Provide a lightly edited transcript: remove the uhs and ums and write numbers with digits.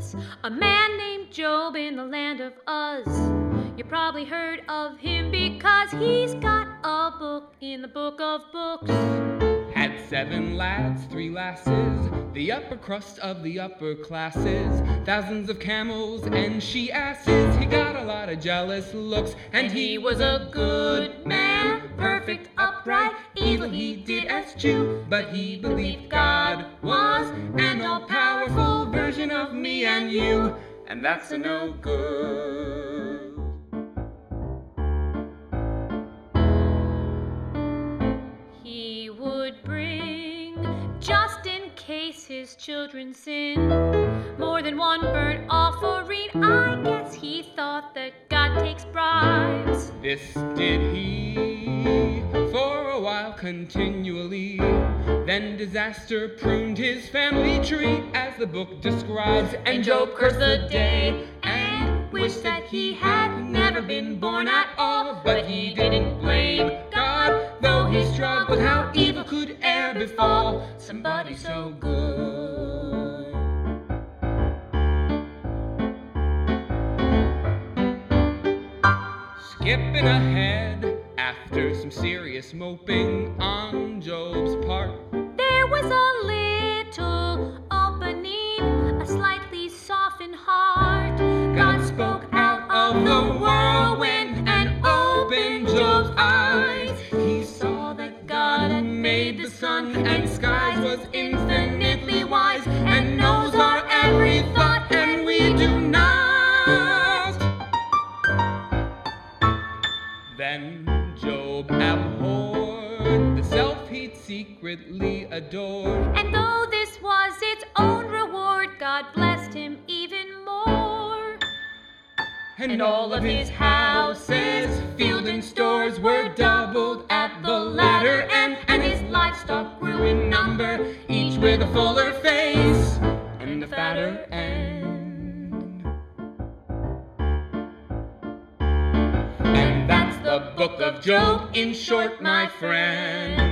It's a man named Job in the land of Uz. You probably heard of him because he's got a book in the book of books. Had 7 lads, 3 lasses, the upper crust of the upper classes, thousands of camels and she-asses. He got a lot of jealous looks, and he was a good man, perfect, upright, evil he did eschew, but he believed God was an all-powerful version of me and you, and that's a no good. He would bring, just in case his children sin, more than one burnt offering. I guess he thought that God takes bribes. This did he for a while continually. Then disaster pruned his family tree, as the book describes, and Job cursed the day and wished that he had never been born at all. But he didn't blame God, though he struggled how evil could e'er befall somebody so good. Skipping ahead, after some serious moping on Job's part, There was a little opening, a slightly softened heart. God spoke out of the whirlwind and opened Job's eyes. He saw that God who made the sun and skies was infinitely wise, and knows our every thought, and we do not. Then Job abhorred the self he'd secretly adored, And though this was its own reward, God blessed him even more. and all of his houses, field and stores were doubled at the latter end, and his livestock grew in number, each with a fuller face and a fatter end. And that's the book of Job in short, my friend.